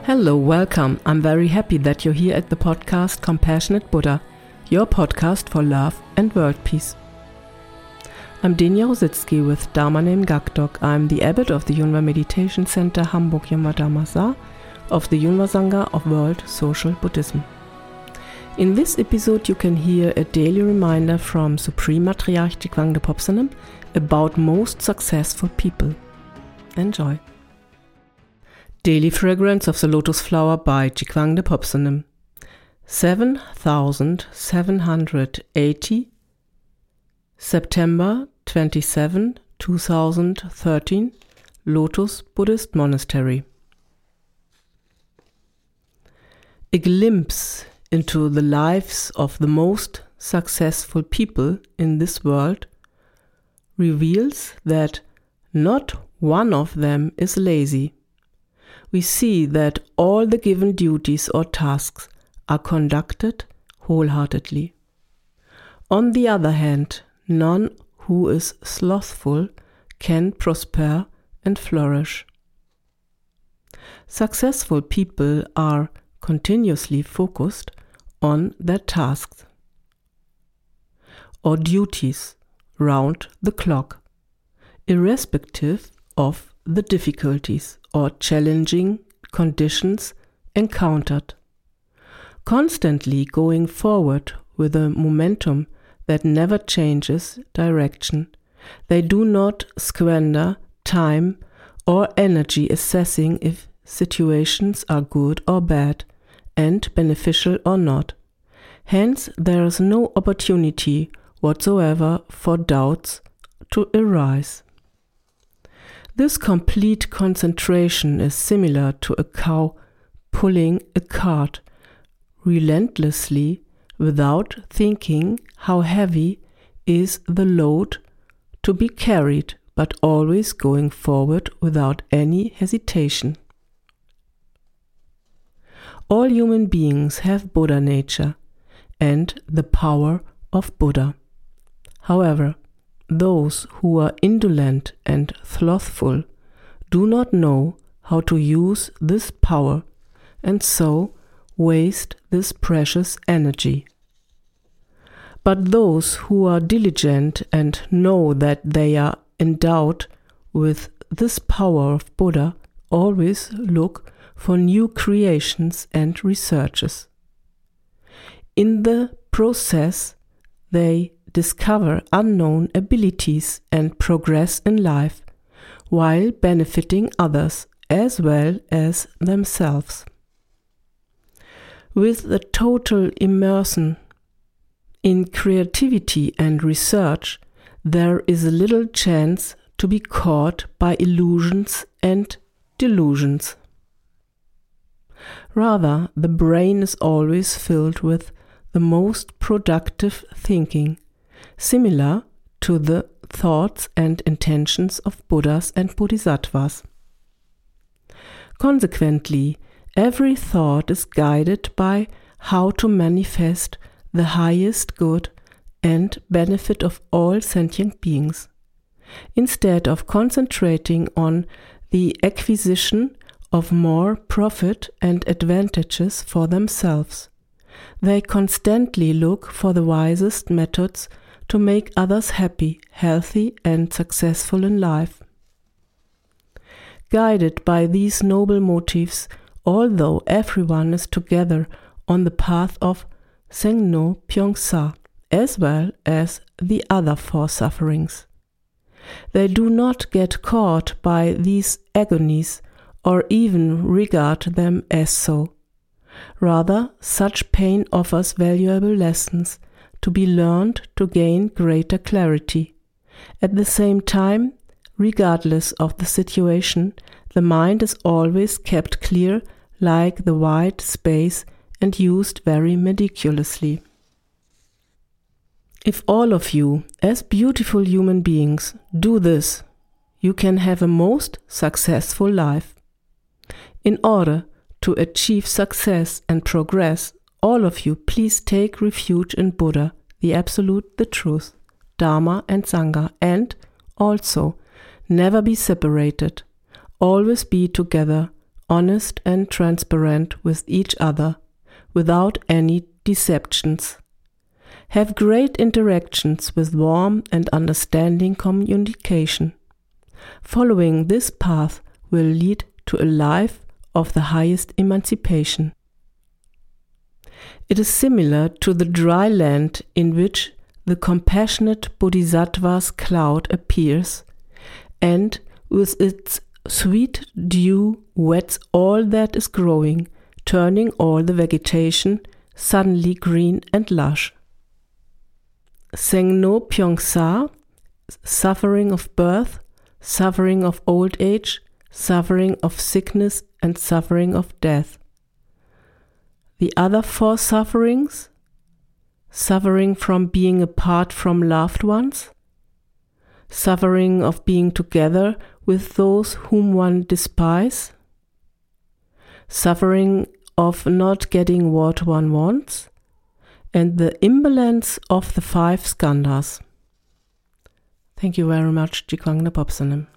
Hello, welcome. I'm very happy that you're here at the podcast Compassionate Buddha, your podcast for love and world peace. I'm Denia Rositzky with Dharma Name Gakdok. I'm the abbot of the Yunwa Meditation Center Hamburg Yunwa Dharma Sa of the Yunwa Sangha of World Social Buddhism. In this episode you can hear a daily reminder from Supreme Matriarch Jigwangde Phopsanem about most successful people. Enjoy. Daily Fragrance of the Lotus Flower by Jigwangde Phopsanem. 7780 September 27, 2013, Lotus Buddhist Monastery. A glimpse into the lives of the most successful people in this world reveals that not one of them is lazy. We see that all the given duties or tasks are conducted wholeheartedly. On the other hand, none who is slothful can prosper and flourish. Successful people are continuously focused on their tasks or duties round the clock, irrespective of the difficulties or challenging conditions encountered, constantly going forward with a momentum that never changes direction. They do not squander time or energy assessing if situations are good or bad and beneficial or not. Hence, there is no opportunity whatsoever for doubts to arise. This complete concentration is similar to a cow pulling a cart relentlessly without thinking how heavy is the load to be carried, but always going forward without any hesitation. All human beings have Buddha nature and the power of Buddha. However, those who are indolent and slothful do not know how to use this power and so waste this precious energy. But those who are diligent and know that they are endowed with this power of Buddha always look for new creations and researches. In the process, they discover unknown abilities and progress in life while benefiting others as well as themselves. With the total immersion in creativity and research, there is little chance to be caught by illusions and delusions. Rather, the brain is always filled with the most productive thinking, similar to the thoughts and intentions of Buddhas and Bodhisattvas. Consequently, every thought is guided by how to manifest the highest good and benefit of all sentient beings, instead of concentrating on the acquisition of more profit and advantages for themselves. They constantly look for the wisest methods to make others happy, healthy, and successful in life. Guided by these noble motives, although everyone is together on the path of Sengno Pyongsa, as well as the other four sufferings, they do not get caught by these agonies or even regard them as so. Rather, such pain offers valuable lessons to be learned to gain greater clarity. At the same time, regardless of the situation, the mind is always kept clear like the wide space and used very meticulously. If all of you, as beautiful human beings, do this, you can have a most successful life. In order to achieve success and progress, all of you please take refuge in Buddha, the Absolute, the Truth, Dharma and Sangha, and also never be separated, always be together, honest and transparent with each other, without any deceptions. Have great interactions with warm and understanding communication. Following this path will lead to a life of the highest emancipation. It is similar to the dry land in which the compassionate Bodhisattva's cloud appears, and with its sweet dew wets all that is growing, turning all the vegetation suddenly green and lush. Sengno Pyongsa, suffering of birth, suffering of old age, suffering of sickness, and suffering of death. The other 4 sufferings: suffering from being apart from loved ones, suffering of being together with those whom one despises, suffering of not getting what one wants, and the imbalance of the 5 skandhas. Thank you very much, Jigwang Napop Sanim.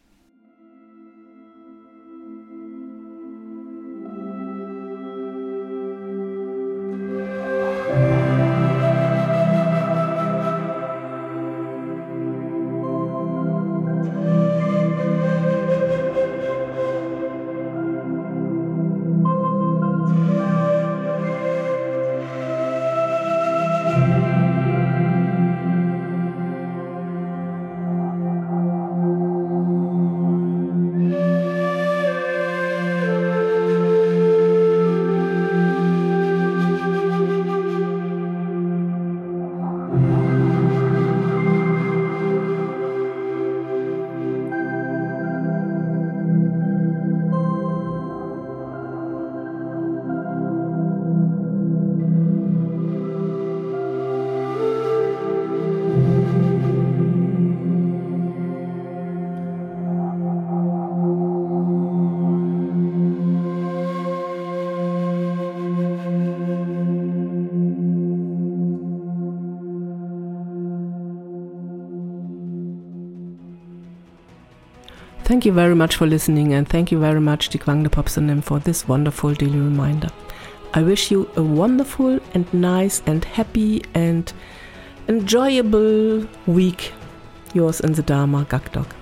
Thank you very much for listening, and thank you very much, Jigwang Napop Sanim, for this wonderful daily reminder. I wish you a wonderful and nice and happy and enjoyable week. Yours in the Dharma, Gakdok.